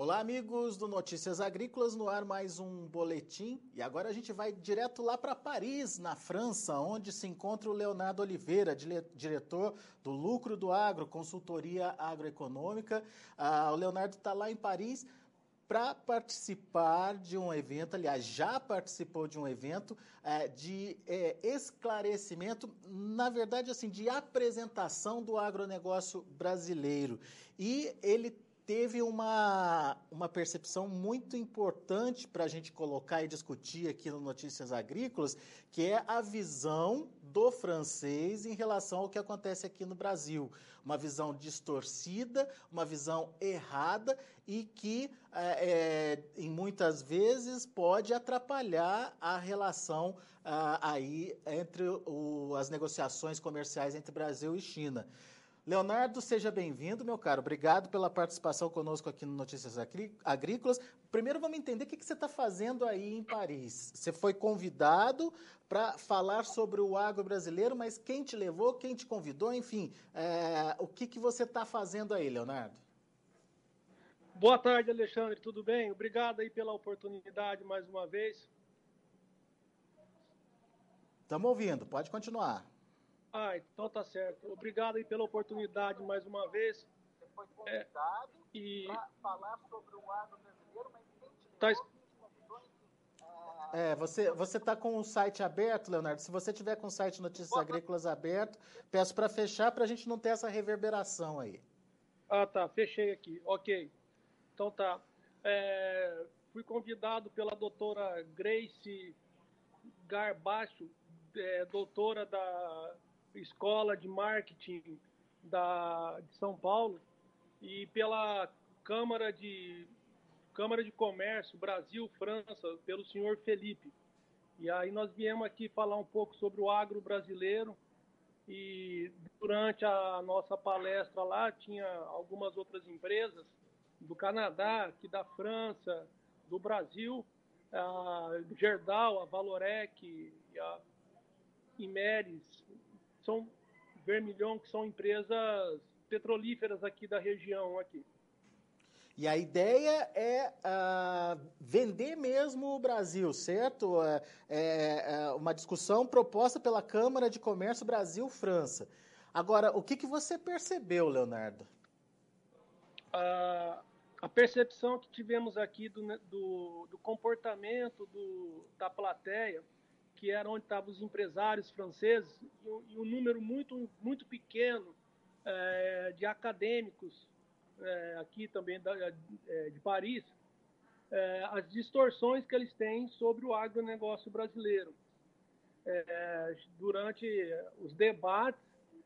Olá, amigos do Notícias Agrícolas, no ar mais um boletim. E agora a gente vai direto lá para Paris, na França, onde se encontra o Leonardo Oliveira, diretor do Lucro do Agro, consultoria agroeconômica. O Leonardo está lá em Paris para participar de um evento, aliás, já participou de um evento de esclarecimento, na verdade, assim, de apresentação do agronegócio brasileiro. E ele teve uma percepção muito importante para a gente colocar e discutir aqui no Notícias Agrícolas, que é a visão do francês em relação ao que acontece aqui no Brasil. Uma visão distorcida, uma visão errada e que, em muitas vezes, pode atrapalhar a relação aí entre as negociações comerciais entre Brasil e China. Leonardo, seja bem-vindo, meu caro. Obrigado pela participação conosco aqui no Notícias Agrícolas. Primeiro, vamos entender o que você está fazendo aí em Paris. Você foi convidado para falar sobre o agro brasileiro, mas quem te levou, quem te convidou, enfim, o que você está fazendo aí, Leonardo? Boa tarde, Alexandre, tudo bem? Obrigado aí pela oportunidade mais uma vez. Estamos ouvindo, pode continuar. Então tá certo. Obrigado aí pela oportunidade mais uma vez. Você foi convidado para falar sobre o agro brasileiro, mas quem te levou, quem te convidou, você está com o site aberto, Leonardo? Se você tiver com o site Notícias Agrícolas aberto, peço para fechar para a gente não ter essa reverberação aí. Tá, fechei aqui, ok. Então tá. Fui convidado pela doutora Grace Garbacho, doutora da Escola de Marketing de São Paulo, e pela Câmara de Comércio Brasil-França, pelo senhor Felipe. E aí nós viemos aqui falar um pouco sobre o agro brasileiro, e durante a nossa palestra lá tinha algumas outras empresas do Canadá, aqui da França, do Brasil, a Gerdau, a Valorec, a Imeres, são Vermilion, que são empresas petrolíferas aqui da região aqui. E a ideia é vender mesmo o Brasil, certo? É uma discussão proposta pela Câmara de Comércio Brasil-França. Agora, o que você percebeu, Leonardo? A percepção que tivemos aqui do comportamento da plateia, que era onde estavam os empresários franceses, e um número muito, muito pequeno de acadêmicos, aqui também de Paris, as distorções que eles têm sobre o agronegócio brasileiro. Durante os debates,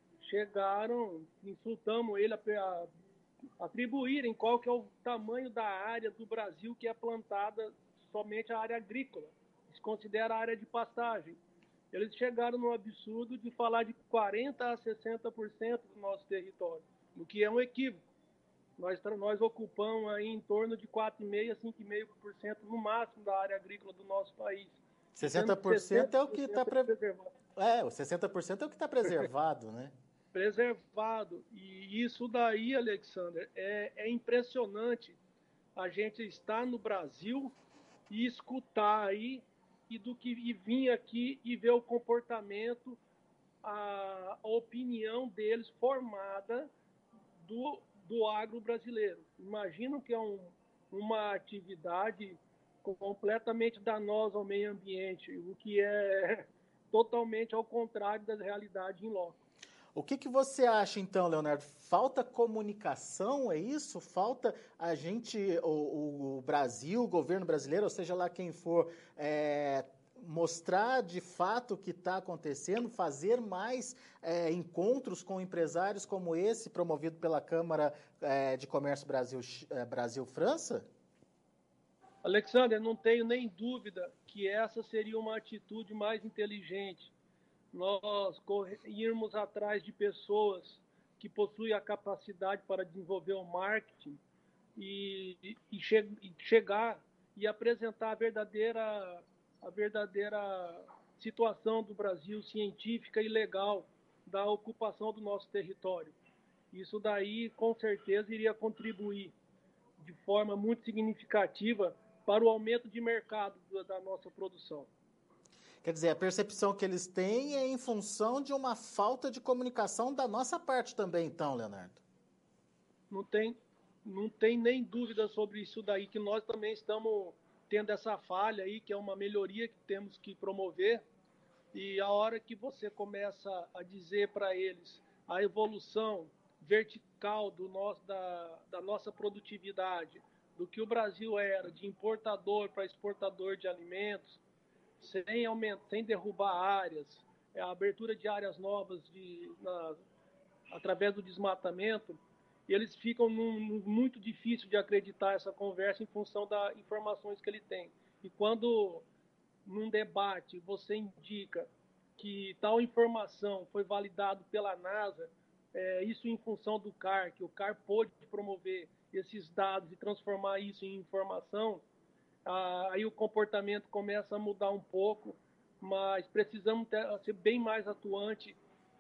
insultamos ele a atribuírem qual que é o tamanho da área do Brasil que é plantada somente a área agrícola. Se considera a área de pastagem. Eles chegaram no absurdo de falar de 40% a 60% do nosso território, o que é um equívoco. Nós ocupamos aí em torno de 4,5% a 5,5% no máximo da área agrícola do nosso país. 60% é o que está preservado. O 60% é o que está preservado, né? Preservado. E isso daí, Alexander, é impressionante a gente estar no Brasil e escutar aí e vir aqui e ver o comportamento, a opinião deles formada do agro brasileiro. Imagino que é uma atividade completamente danosa ao meio ambiente, o que é totalmente ao contrário da realidade em loco. O que você acha, então, Leonardo? Falta comunicação, é isso? Falta a gente, o Brasil, o governo brasileiro, ou seja lá quem for, mostrar de fato o que está acontecendo, fazer mais encontros com empresários como esse, promovido pela Câmara de Comércio Brasil-França? Alexander, não tenho nem dúvida que essa seria uma atitude mais inteligente. Nós irmos atrás de pessoas que possuem a capacidade para desenvolver o marketing e chegar e apresentar a verdadeira situação do Brasil científica e legal da ocupação do nosso território. Isso daí, com certeza, iria contribuir. de forma muito significativa para o aumento de mercado da nossa produção. Quer dizer, a percepção que eles têm é em função de uma falta de comunicação da nossa parte também, então, Leonardo. Não tem nem dúvida sobre isso daí, que nós também estamos tendo essa falha aí, que é uma melhoria que temos que promover. E a hora que você começa a dizer para eles a evolução vertical da nossa produtividade, do que o Brasil era de importador para exportador de alimentos, sem derrubar áreas, a abertura de áreas novas através do desmatamento, eles ficam muito difícil de acreditar essa conversa em função das informações que ele tem. E quando, num debate, você indica que tal informação foi validado pela NASA, isso em função do CAR, que o CAR pôde promover esses dados e transformar isso em informação, aí o comportamento começa a mudar um pouco, mas precisamos ser bem mais atuante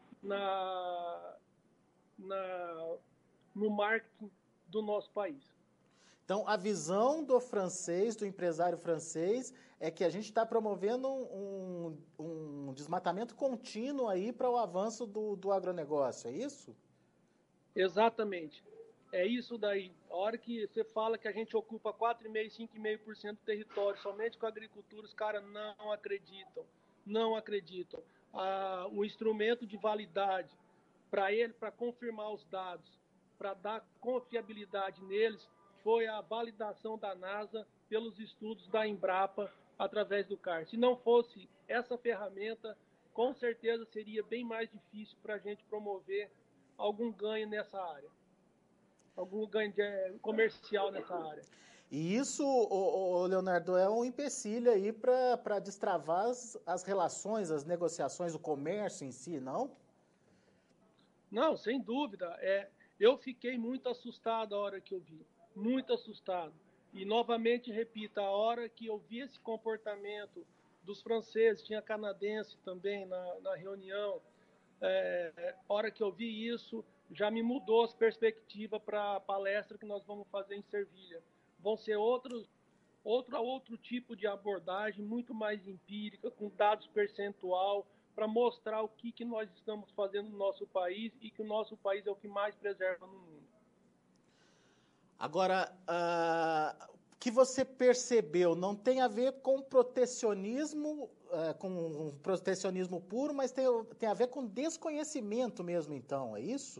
no marketing do nosso país. Então, a visão do francês, do empresário francês, é que a gente está promovendo um desmatamento contínuo aí para o avanço do agronegócio, é isso? Exatamente. É isso daí. A hora que você fala que a gente ocupa 4,5%, 5,5% do território somente com a agricultura, os caras não acreditam. Não acreditam. O instrumento de validade para confirmar os dados, para dar confiabilidade neles, foi a validação da NASA pelos estudos da Embrapa através do CAR. Se não fosse essa ferramenta, com certeza seria bem mais difícil para a gente promover algum ganho nessa área, algum ganho comercial nessa área. E isso, Leonardo, é um empecilho aí para destravar as relações, as negociações, o comércio em si, não? Não, sem dúvida. Eu fiquei muito assustado a hora que eu vi. Muito assustado. E, novamente, repito, a hora que eu vi esse comportamento dos franceses, tinha canadense também na reunião, a hora que eu vi isso, já me mudou as perspectivas para a palestra que nós vamos fazer em Servilha. Vão ser outro tipo de abordagem, muito mais empírica, com dados percentual, para mostrar o que nós estamos fazendo no nosso país e que o nosso país é o que mais preserva no mundo. Agora, o que você percebeu não tem a ver com protecionismo, com protecionismo puro, mas tem a ver com desconhecimento mesmo, então, é isso?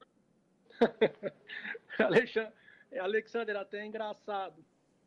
Alexander, até é engraçado.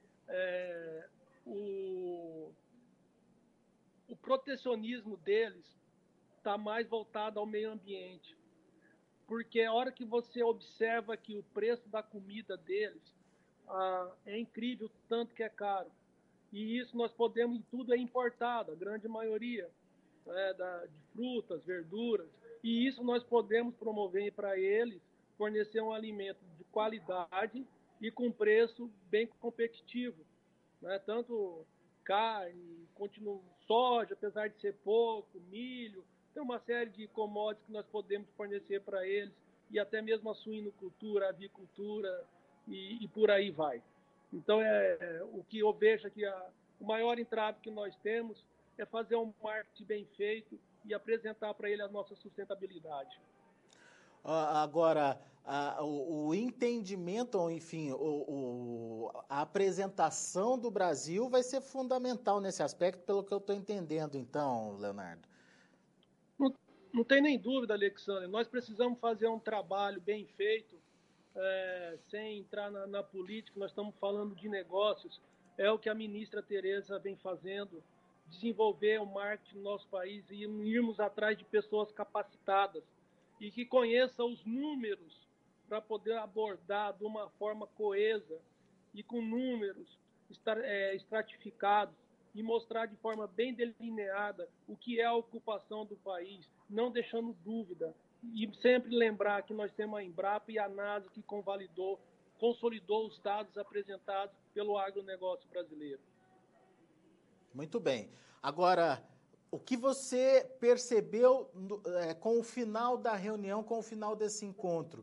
O protecionismo deles está mais voltado ao meio ambiente. Porque a hora que você observa que o preço da comida deles é incrível, tanto que é caro. E isso nós podemos, tudo é importado, a grande maioria, de frutas, verduras. E isso nós podemos promover para eles, fornecer um alimento de qualidade e com preço bem competitivo. Tanto carne, soja, apesar de ser pouco, milho, tem uma série de commodities que nós podemos fornecer para eles, e até mesmo a suinocultura, a avicultura, e por aí vai. Então, o que eu vejo aqui, o maior entrave que nós temos é fazer um marketing bem feito e apresentar para ele a nossa sustentabilidade. Agora, o entendimento, ou enfim, a apresentação do Brasil vai ser fundamental nesse aspecto, pelo que eu estou entendendo, então, Leonardo. Não tem nem dúvida, Alexandre. Nós precisamos fazer um trabalho bem feito, sem entrar na política. Nós estamos falando de negócios. É o que a ministra Tereza vem fazendo, desenvolver o marketing no nosso país e irmos atrás de pessoas capacitadas e que conheçam os números para poder abordar de uma forma coesa e com números estratificados e mostrar de forma bem delineada o que é a ocupação do país, não deixando dúvida. E sempre lembrar que nós temos a Embrapa e a NASA que consolidou os dados apresentados pelo agronegócio brasileiro. Muito bem. Agora, o que você percebeu com o final da reunião, com o final desse encontro?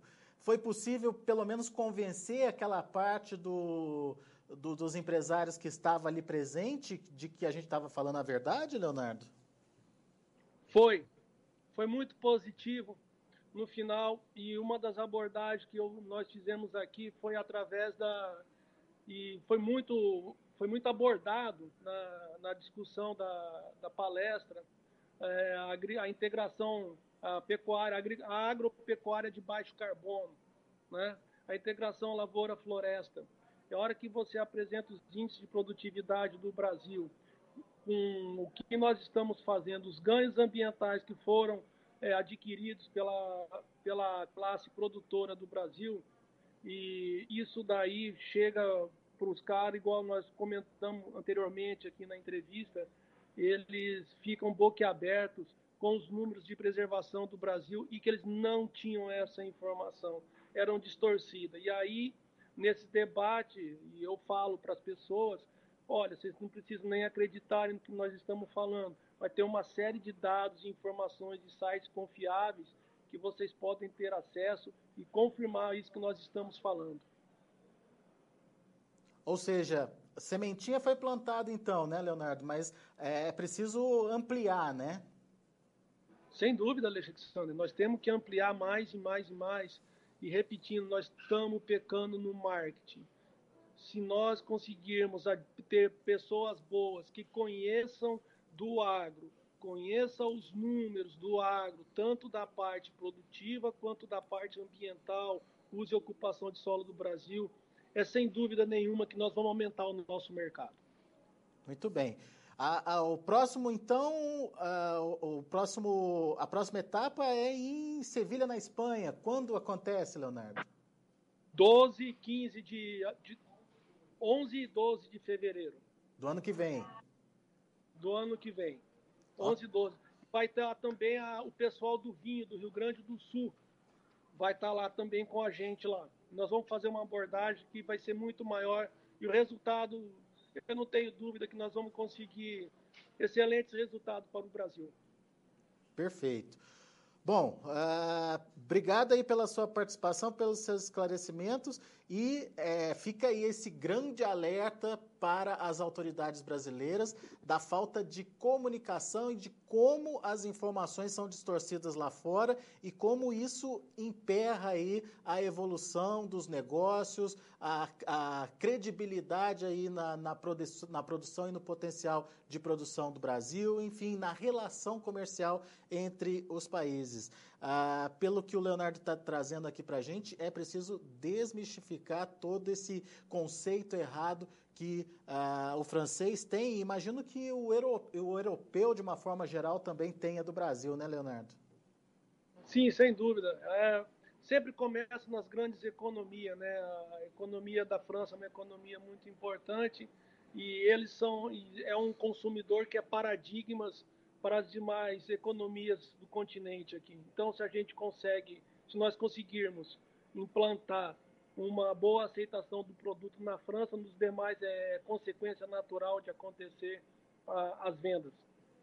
foi possível, pelo menos, convencer aquela parte dos empresários que estava ali presente de que a gente estava falando a verdade, Leonardo? Foi muito positivo no final, e uma das abordagens que nós fizemos aqui foi através e foi muito abordado na discussão da palestra, a integração a agropecuária de baixo carbono, né? A integração lavoura-floresta. É a hora que você apresenta os índices de produtividade do Brasil, com o que nós estamos fazendo, os ganhos ambientais que foram adquiridos pela classe produtora do Brasil, e isso daí chega para os caras, igual nós comentamos anteriormente aqui na entrevista, eles ficam boquiabertos com os números de preservação do Brasil e que eles não tinham essa informação, eram distorcidas. E aí, nesse debate, e eu falo para as pessoas, olha, vocês não precisam nem acreditar no que nós estamos falando, vai ter uma série de dados e informações de sites confiáveis que vocês podem ter acesso e confirmar isso que nós estamos falando. Ou seja, a sementinha foi plantada então, né, Leonardo? Mas é preciso ampliar, né? Sem dúvida, Alexandre, nós temos que ampliar mais e mais e mais. E repetindo, nós estamos pecando no marketing. Se nós conseguirmos ter pessoas boas que conheçam do agro, conheçam os números do agro, tanto da parte produtiva quanto da parte ambiental, uso e ocupação de solo do Brasil, é sem dúvida nenhuma que nós vamos aumentar o nosso mercado. Muito bem. O próximo, então, a próxima etapa é em Sevilha, na Espanha. Quando acontece, Leonardo? 11 e 12 de fevereiro. Do ano que vem. Do ano que vem. 11 e 12. Vai estar também o pessoal do vinho do Rio Grande do Sul. Vai estar lá também com a gente lá. Nós vamos fazer uma abordagem que vai ser muito maior. E o resultado, eu não tenho dúvida que nós vamos conseguir excelentes resultados para o Brasil. Perfeito. Bom, obrigado aí pela sua participação, pelos seus esclarecimentos e fica aí esse grande alerta para as autoridades brasileiras da falta de comunicação e de como as informações são distorcidas lá fora e como isso emperra aí a evolução dos negócios, a credibilidade aí na produção e no potencial de produção do Brasil, enfim, na relação comercial entre os países. Pelo que o Leonardo está trazendo aqui para a gente, é preciso desmistificar todo esse conceito errado que o francês tem, e imagino que o europeu, de uma forma geral, também tenha do Brasil, né, Leonardo? Sim, sem dúvida. Sempre começa nas grandes economias, né? A economia da França é uma economia muito importante e é um consumidor que é paradigmas para as demais economias do continente aqui. Então, se nós conseguirmos implantar uma boa aceitação do produto na França, nos demais é consequência natural de acontecer as vendas.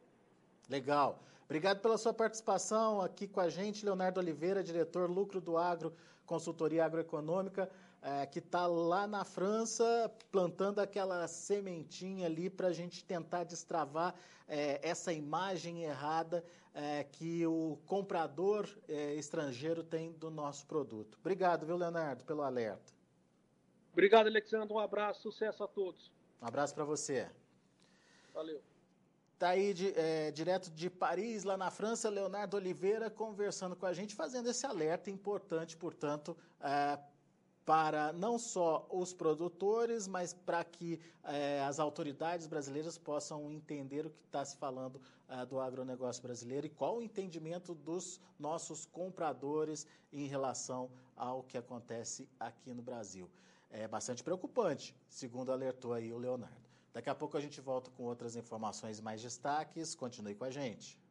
Legal. Obrigado pela sua participação aqui com a gente, Leonardo Oliveira, diretor Lucro do Agro, consultoria agroeconômica, que está lá na França plantando aquela sementinha ali para a gente tentar destravar essa imagem errada que o comprador estrangeiro tem do nosso produto. Obrigado, viu, Leonardo, pelo alerta. Obrigado, Alexandre. Um abraço, sucesso a todos. Um abraço para você. Valeu. Está aí direto de Paris, lá na França, Leonardo Oliveira conversando com a gente, fazendo esse alerta importante, portanto, para não só os produtores, mas para que as autoridades brasileiras possam entender o que está se falando do agronegócio brasileiro e qual o entendimento dos nossos compradores em relação ao que acontece aqui no Brasil. É bastante preocupante, segundo alertou aí o Leonardo. Daqui a pouco a gente volta com outras informações e mais destaques. Continue com a gente.